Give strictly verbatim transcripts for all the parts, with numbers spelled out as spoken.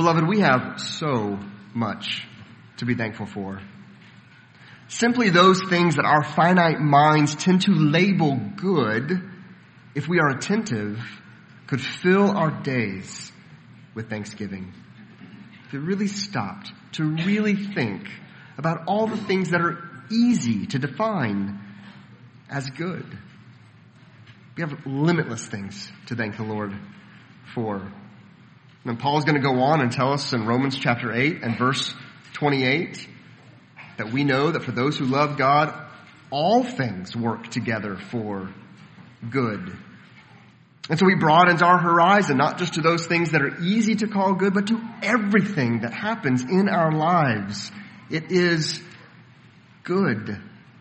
Beloved, we have so much to be thankful for. Simply those things that our finite minds tend to label good, if we are attentive, could fill our days with thanksgiving. If we really stopped to really think about all the things that are easy to define as good. We have limitless things to thank the Lord for. And Paul is going to go on and tell us in Romans chapter eight and verse twenty-eight that we know that for those who love God, all things work together for good. And so he broadens our horizon, not just to those things that are easy to call good, but to everything that happens in our lives. It is good.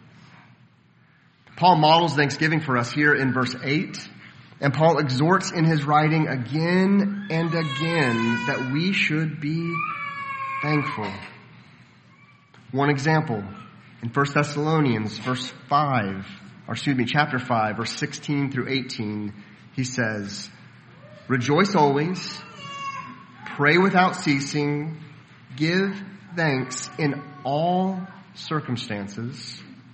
Paul models thanksgiving for us here in verse eight. And Paul exhorts in his writing again and again that we should be thankful. One example, in First Thessalonians verse five, or excuse me, chapter five, verse sixteen through eighteen, he says, "Rejoice always, pray without ceasing, give thanks in all circumstances,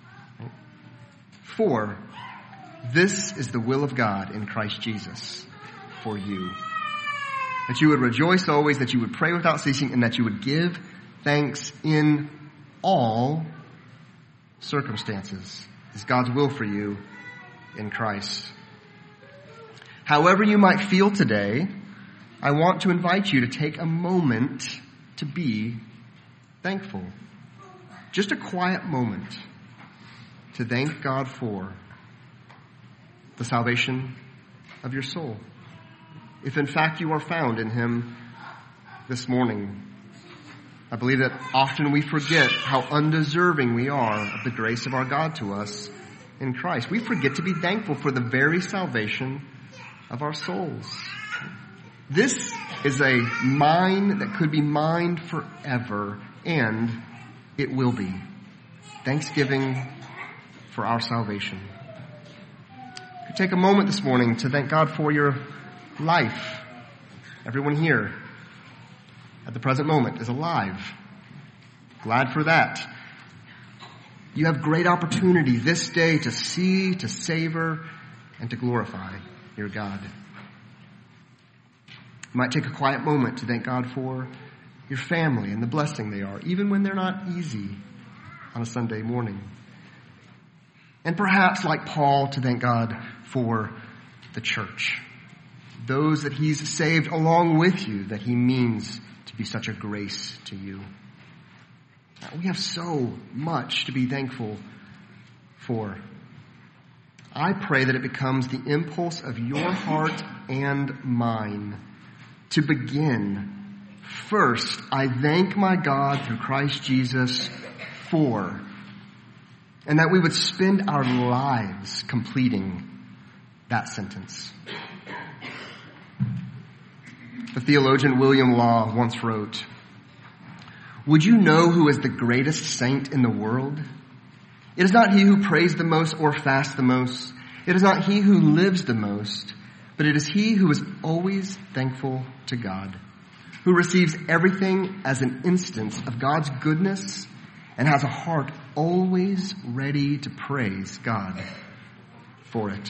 for this is the will of God in Christ Jesus for you. That you would rejoice always, that you would pray without ceasing, and that you would give thanks in all circumstances. Is God's will for you in Christ." However you might feel today, I want to invite you to take a moment to be thankful. Just a quiet moment to thank God for the salvation of your soul. If in fact you are found in Him this morning, I believe that often we forget how undeserving we are of the grace of our God to us in Christ. We forget to be thankful for the very salvation of our souls. This is a mine that could be mined forever, and it will be. Thanksgiving for our salvation. Take a moment this morning to thank God for your life. Everyone here at the present moment is alive. Glad for that. You have great opportunity this day to see, to savor, and to glorify your God. You might take a quiet moment to thank God for your family and the blessing they are, even when they're not easy on a Sunday morning. And perhaps, like Paul, to thank God for the church. Those that He's saved along with you, that He means to be such a grace to you. We have so much to be thankful for. I pray that it becomes the impulse of your heart and mine to begin. First, I thank my God through Christ Jesus for, and that we would spend our lives completing that sentence. The theologian William Law once wrote, "Would you know who is the greatest saint in the world? It is not he who prays the most or fasts the most. It is not he who lives the most, but it is he who is always thankful to God, who receives everything as an instance of God's goodness and has a heart always ready to praise God for it."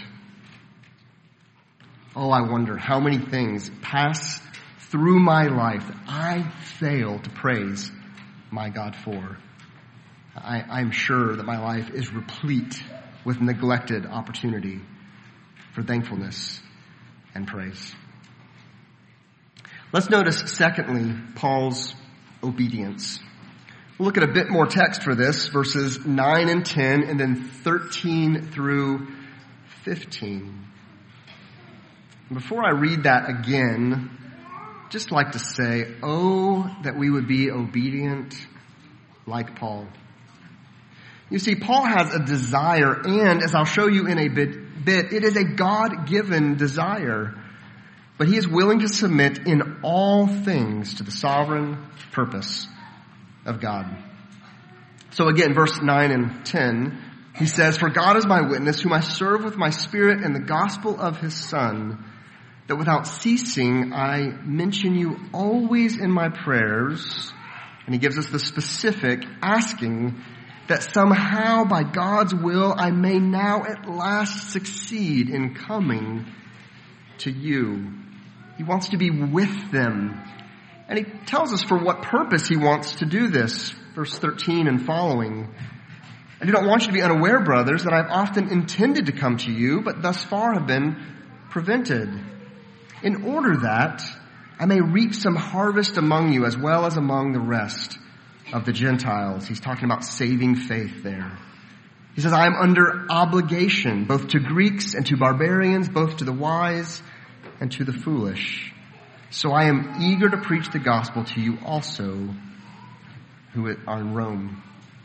Oh, I wonder how many things pass through my life that I fail to praise my God for. I, I'm sure that my life is replete with neglected opportunity for thankfulness and praise. Let's notice, secondly, Paul's obedience. We'll look at a bit more text for this, verses nine and ten, and then thirteen through fifteen. Before I read that again, I'd just like to say, oh, that we would be obedient like Paul. You see, Paul has a desire, and as I'll show you in a bit, bit it is a God-given desire. But he is willing to submit in all things to the sovereign purpose of God. So again, verse nine and ten, he says, "For God is my witness, whom I serve with my spirit in the gospel of His Son, that without ceasing I mention you always in my prayers. And he gives us the specific, asking that somehow by God's will I may now at last succeed in coming to you. He wants to be with them. And he tells us for what purpose he wants to do this. Verse thirteen and following. I do not want you to be unaware, brothers, that I have often intended to come to you, but thus far have been prevented, in order that I may reap some harvest among you as well as among the rest of the Gentiles. He's talking about saving faith there. He says, I am under obligation both to Greeks and to barbarians, both to the wise and to the foolish. So I am eager to preach the gospel to you also who are in Rome.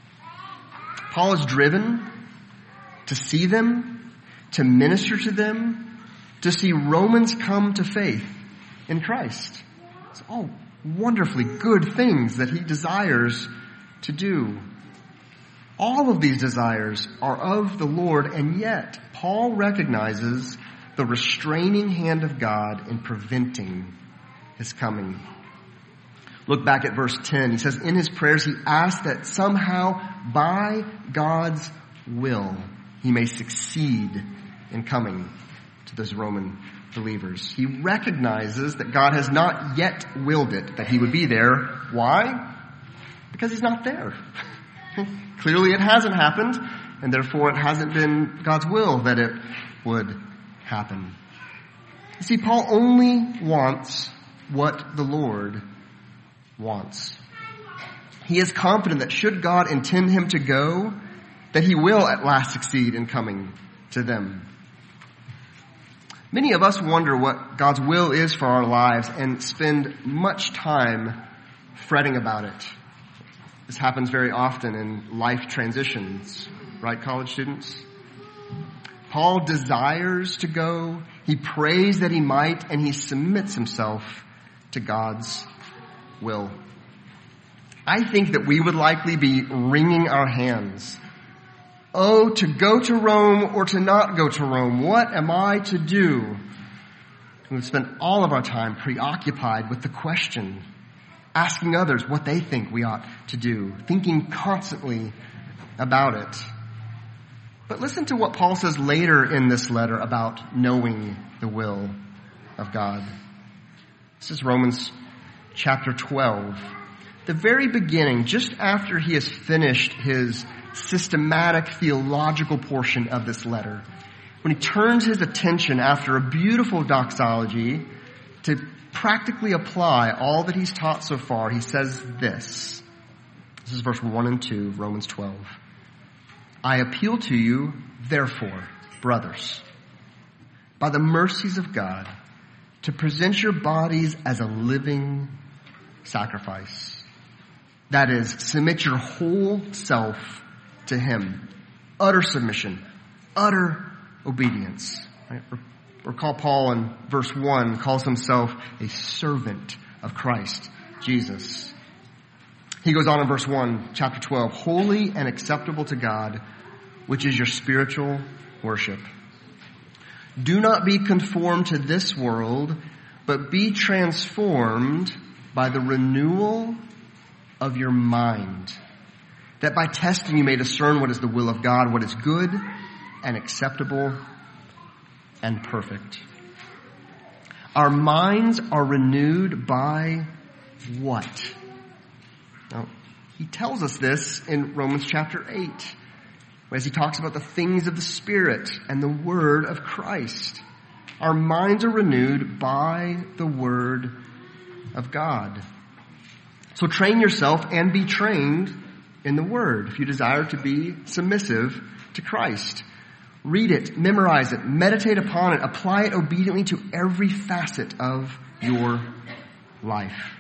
Paul is driven to see them, to minister to them, to see Romans come to faith in Christ. It's all wonderfully good things that he desires to do. All of these desires are of the Lord, and yet Paul recognizes the restraining hand of God in preventing his coming. Look back at verse ten. He says, in his prayers he asked that somehow by God's will he may succeed in coming to those Roman believers. He recognizes that God has not yet willed it, that he would be there. Why? Because he's not there. Clearly it hasn't happened, and therefore it hasn't been God's will that it would happen. You see, Paul only wants what the Lord wants. He is confident that should God intend him to go, that he will at last succeed in coming to them. Many of us wonder what God's will is for our lives and spend much time fretting about it. This happens very often in life transitions, right, college students? Paul desires to go, he prays that he might, and he submits himself to God's will. I think that we would likely be wringing our hands. Oh, to go to Rome or to not go to Rome, what am I to do? We've spent all of our time preoccupied with the question, asking others what they think we ought to do, thinking constantly about it. But listen to what Paul says later in this letter about knowing the will of God. This is Romans chapter twelve. The very beginning, just after he has finished his systematic theological portion of this letter, when he turns his attention after a beautiful doxology to practically apply all that he's taught so far, he says this. This is verse one and two of Romans twelve. I appeal to you, therefore, brothers, by the mercies of God, to present your bodies as a living sacrifice. That is, submit your whole self to him. Utter submission. Utter obedience. Right? Recall Paul in verse one calls himself a servant of Christ Jesus. He goes on in verse one, chapter twelve, holy and acceptable to God, which is your spiritual worship. Do not be conformed to this world, but be transformed by the renewal of your mind, that by testing you may discern what is the will of God, what is good and acceptable and perfect. Our minds are renewed by what? Now, he tells us this in Romans chapter eight, as he talks about the things of the Spirit and the Word of Christ. Our minds are renewed by the Word of God. So train yourself and be trained in the Word if you desire to be submissive to Christ. Read it, memorize it, meditate upon it, apply it obediently to every facet of your life.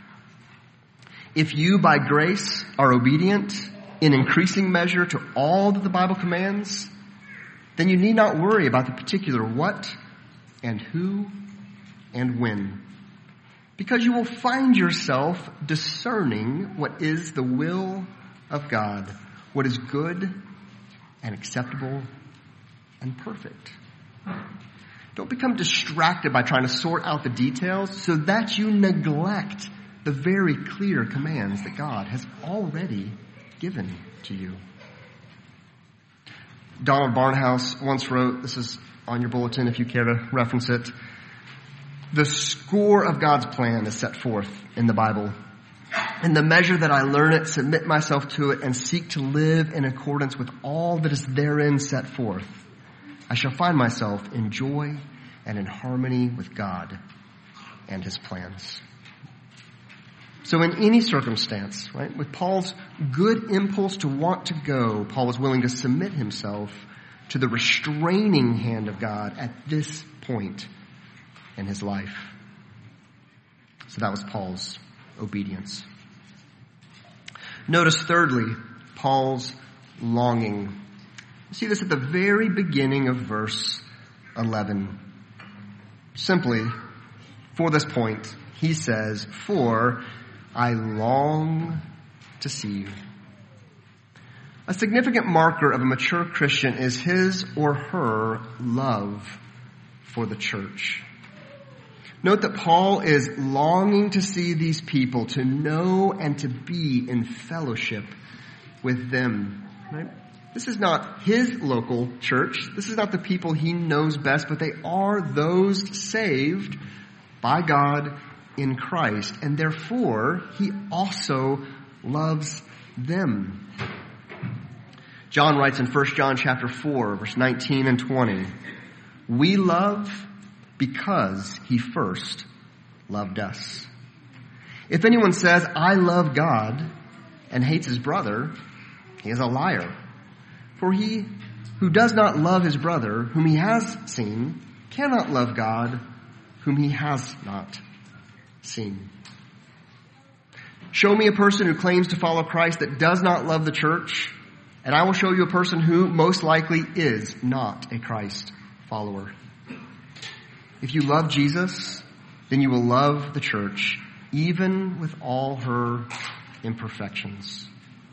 If you, by grace, are obedient in increasing measure to all that the Bible commands, then you need not worry about the particular what and who and when, because you will find yourself discerning what is the will of God, what is good and acceptable and perfect. Don't become distracted by trying to sort out the details so that you neglect the very clear commands that God has already given to you. Donald Barnhouse once wrote, this is on your bulletin if you care to reference it, "The score of God's plan is set forth in the Bible. In the measure that I learn it, submit myself to it, and seek to live in accordance with all that is therein set forth, I shall find myself in joy and in harmony with God and His plans." So in any circumstance, right, with Paul's good impulse to want to go, Paul was willing to submit himself to the restraining hand of God at this point in his life. So that was Paul's obedience. Notice thirdly, Paul's longing. You see this at the very beginning of verse eleven. Simply, for this point, he says, "For I long to see you." A significant marker of a mature Christian is his or her love for the church. Note that Paul is longing to see these people, to know and to be in fellowship with them. Right? This is not his local church. This is not the people he knows best, but they are those saved by God in Christ, and therefore he also loves them. John writes in First John chapter four, verse nineteen and twenty, "We love because he first loved us. If anyone says, 'I love God,' and hates his brother, he is a liar. For he who does not love his brother, whom he has seen, cannot love God, whom he has not seen." Show me a person who claims to follow Christ that does not love the church, and I will show you a person who most likely is not a Christ follower. If you love Jesus, then you will love the church, even with all her imperfections.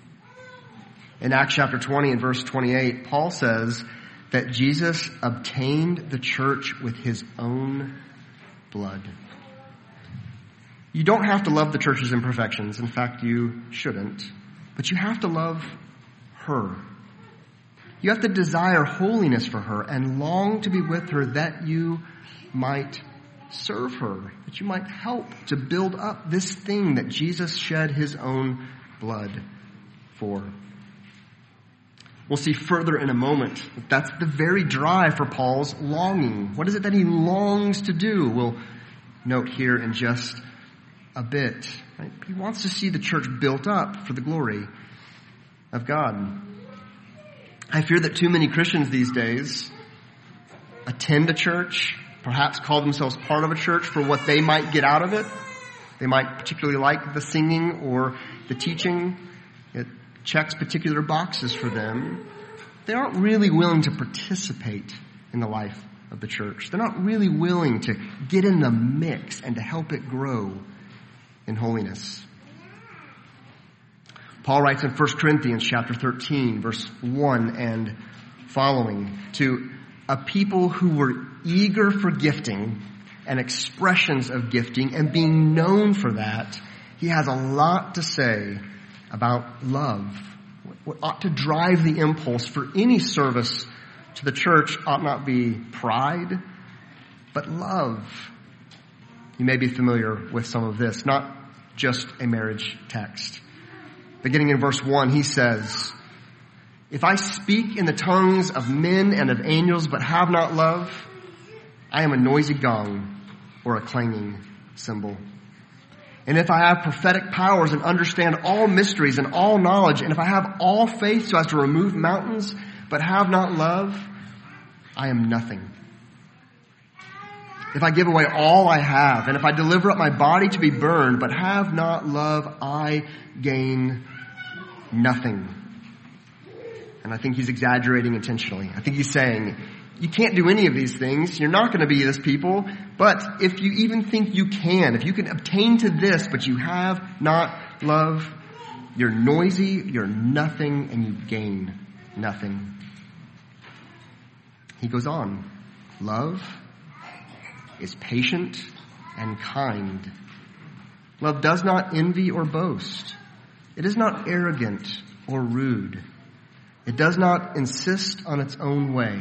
In Acts chapter twenty and verse twenty-eight, Paul says that Jesus obtained the church with his own blood. You don't have to love the church's imperfections. In fact, you shouldn't. But you have to love her. You have to desire holiness for her and long to be with her that you might serve her, that you might help to build up this thing that Jesus shed his own blood for. We'll see further in a moment that that's the very drive for Paul's longing. What is it that he longs to do? We'll note here in just a bit. Right? He wants to see the church built up for the glory of God. I fear that too many Christians these days attend a church, perhaps call themselves part of a church for what they might get out of it. They might particularly like the singing or the teaching. It checks particular boxes for them. They aren't really willing to participate in the life of the church. They're not really willing to get in the mix and to help it grow in holiness. Paul writes in First Corinthians chapter thirteen, verse one and following, to a people who were eager for gifting and expressions of gifting and being known for that, he has a lot to say about love. What ought to drive the impulse for any service to the church ought not be pride, but love. You may be familiar with some of this, not just a marriage text. Beginning in verse one, he says, "If I speak in the tongues of men and of angels but have not love, I am a noisy gong or a clanging cymbal. And if I have prophetic powers and understand all mysteries and all knowledge, and if I have all faith so as to remove mountains but have not love, I am nothing. If I give away all I have, and if I deliver up my body to be burned, but have not love, I gain nothing." And I think he's exaggerating intentionally. I think he's saying, you can't do any of these things. You're not going to be this people. But if you even think you can, if you can obtain to this, but you have not love, you're noisy, you're nothing, and you gain nothing. He goes on. Love is patient and kind. Love does not envy or boast. It is not arrogant or rude. It does not insist on its own way.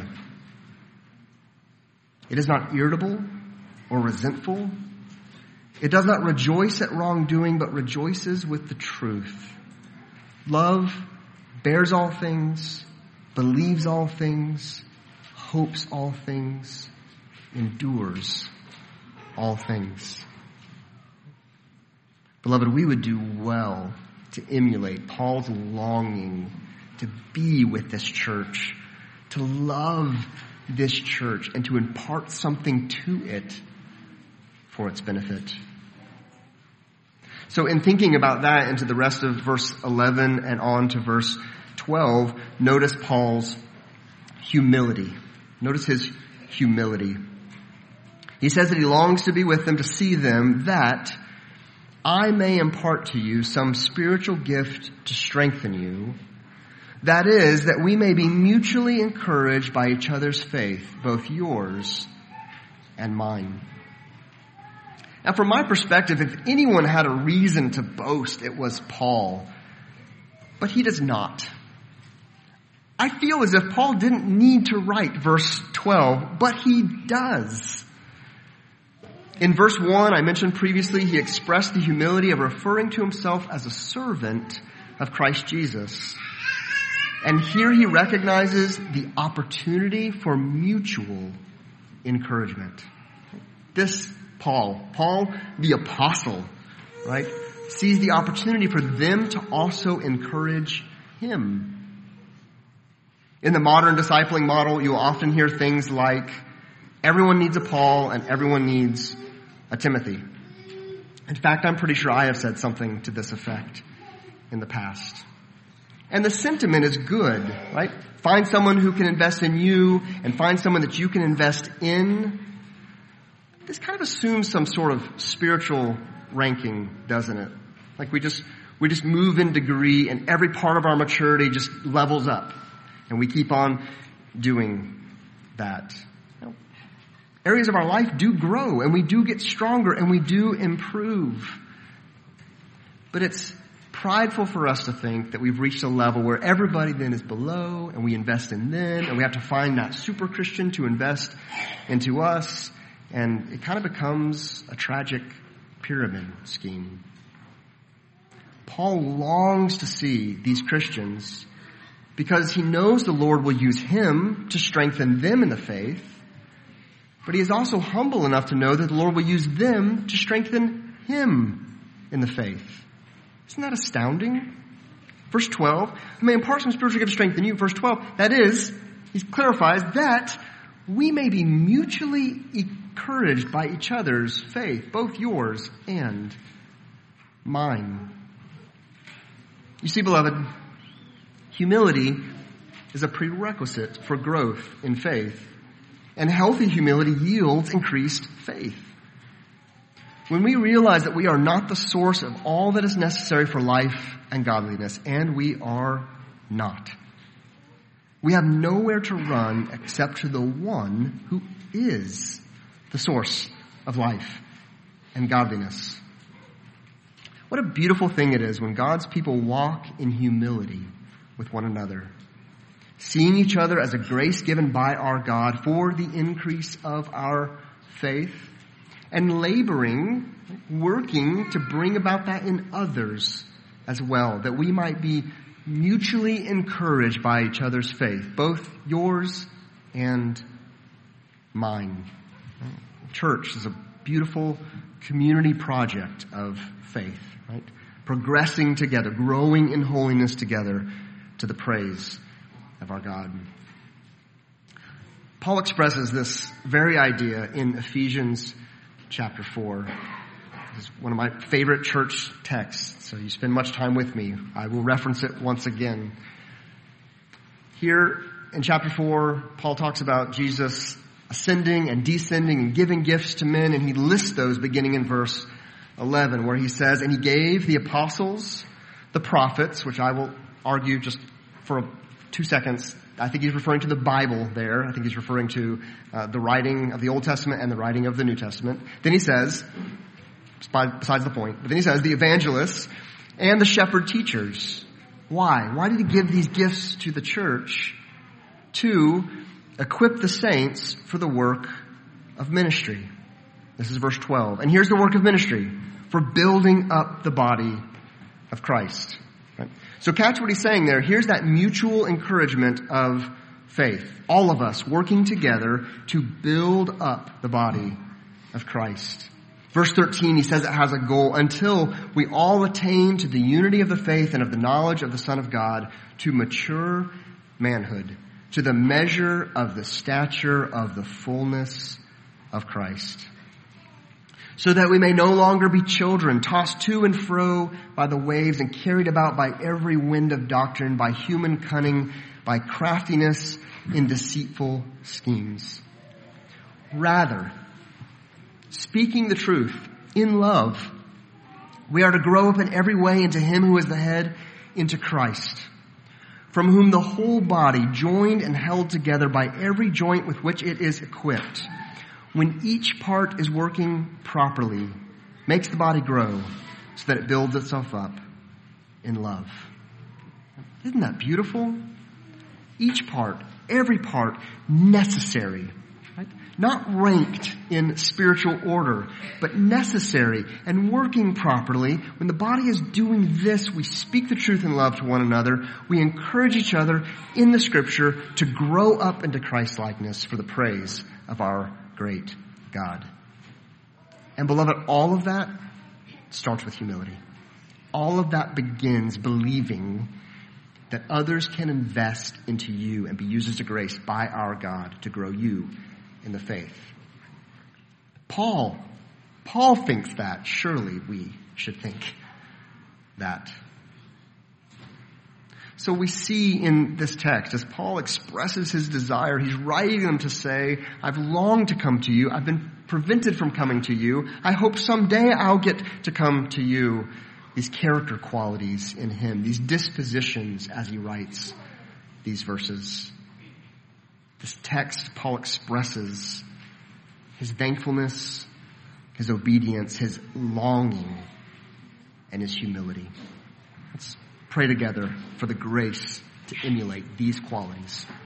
It is not irritable or resentful. It does not rejoice at wrongdoing, but rejoices with the truth. Love bears all things, believes all things, hopes all things, endures all things. Beloved, we would do well to emulate Paul's longing to be with this church, to love this church, and to impart something to it for its benefit. So in thinking about that into the rest of verse eleven and on to verse twelve, notice Paul's humility. Notice his humility. He says that he longs to be with them, to see them, that I may impart to you some spiritual gift to strengthen you. That is, that we may be mutually encouraged by each other's faith, both yours and mine. Now, from my perspective, if anyone had a reason to boast, it was Paul. But he does not. I feel as if Paul didn't need to write verse twelve, but he does. In verse one, I mentioned previously, he expressed the humility of referring to himself as a servant of Christ Jesus. And here he recognizes the opportunity for mutual encouragement. This Paul, Paul the apostle, right, sees the opportunity for them to also encourage him. In the modern discipling model, you'll often hear things like, everyone needs a Paul and everyone needs a Timothy. In fact, I'm pretty sure I have said something to this effect in the past. And the sentiment is good, right? Find someone who can invest in you and find someone that you can invest in. This kind of assumes some sort of spiritual ranking, doesn't it? Like we just, we just move in degree and every part of our maturity just levels up. And we keep on doing that. You know, areas of our life do grow and we do get stronger and we do improve. But it's prideful for us to think that we've reached a level where everybody then is below and we invest in them and we have to find that super Christian to invest into us. And it kind of becomes a tragic pyramid scheme. Paul longs to see these Christians because he knows the Lord will use him to strengthen them in the faith. But he is also humble enough to know that the Lord will use them to strengthen him in the faith. Isn't that astounding? Verse twelve, I may impart some spiritual gift to strengthen you. Verse twelve, that is, he clarifies that we may be mutually encouraged by each other's faith, both yours and mine. You see, beloved, humility is a prerequisite for growth in faith, and healthy humility yields increased faith. When we realize that we are not the source of all that is necessary for life and godliness, and we are not, we have nowhere to run except to the one who is the source of life and godliness. What a beautiful thing it is when God's people walk in humility with one another, seeing each other as a grace given by our God for the increase of our faith, and laboring, working to bring about that in others as well, that we might be mutually encouraged by each other's faith, both yours and mine. Church is a beautiful community project of faith, right? Progressing together, growing in holiness together to the praise of our God. Paul expresses this very idea in Ephesians chapter four. This is one of my favorite church texts, so you spend much time with me. I will reference it once again. Here in chapter four, Paul talks about Jesus ascending and descending and giving gifts to men, and he lists those beginning in verse eleven, where he says, and he gave the apostles, the prophets, which I will argue just for two seconds I think he's referring to the Bible there. I think he's referring to uh, the writing of the Old Testament and the writing of the New Testament. Then he says, besides the point, but then he says the evangelists and the shepherd teachers. Why? Why did he give these gifts to the church? To equip the saints for the work of ministry. This is verse twelve. And here's the work of ministry. For building up the body of Christ. Right? So catch what he's saying there. Here's that mutual encouragement of faith. All of us working together to build up the body of Christ. Verse thirteen, he says it has a goal until we all attain to the unity of the faith and of the knowledge of the Son of God, to mature manhood, to the measure of the stature of the fullness of Christ. So that we may no longer be children, tossed to and fro by the waves and carried about by every wind of doctrine, by human cunning, by craftiness in deceitful schemes. Rather, speaking the truth in love, we are to grow up in every way into him who is the head, into Christ, from whom the whole body, joined and held together by every joint with which it is equipped, when each part is working properly, makes the body grow so that it builds itself up in love. Isn't that beautiful? Each part, every part, necessary. Right? Not ranked in spiritual order, but necessary and working properly. When the body is doing this, we speak the truth in love to one another. We encourage each other in the Scripture to grow up into Christ-likeness for the praise of our great God. And beloved, all of that starts with humility. All of that begins believing that others can invest into you and be used as a grace by our God to grow you in the faith. Paul, Paul thinks that. Surely we should think that. So we see in this text, as Paul expresses his desire, he's writing them to say, I've longed to come to you. I've been prevented from coming to you. I hope someday I'll get to come to you. These character qualities in him, these dispositions as he writes these verses. This text, Paul expresses his thankfulness, his obedience, his longing, and his humility. Let's pray together for the grace to emulate these qualities.